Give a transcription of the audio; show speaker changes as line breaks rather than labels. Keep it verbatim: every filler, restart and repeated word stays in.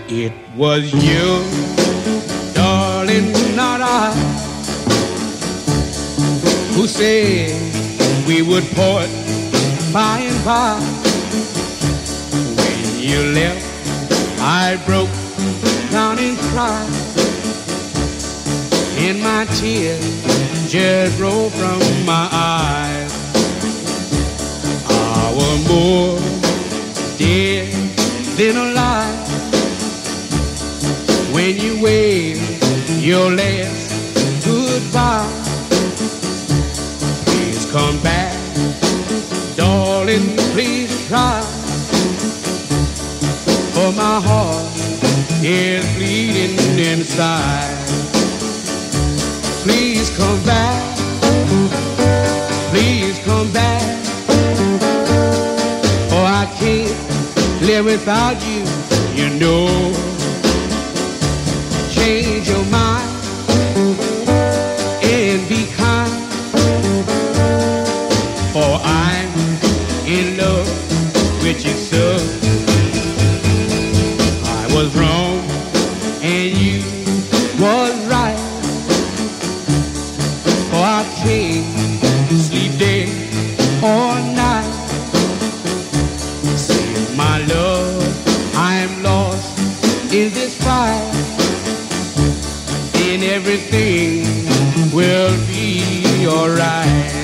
It was you, darling, not I, who said we would part by and by. When you left, I broke down and cried, and my tears just rolled from my eyes. I was more dead than alive when you waved your last goodbye. Please come back, darling, please try, for my heart is bleeding inside. Please come back, please come back, for I can't live without you, you know. Change your mind and be kind, for I'm in love with you so. I was wrong and you was right, for I can't sleep day or night. Say my love, I'm lost in this fight, and everything will be alright.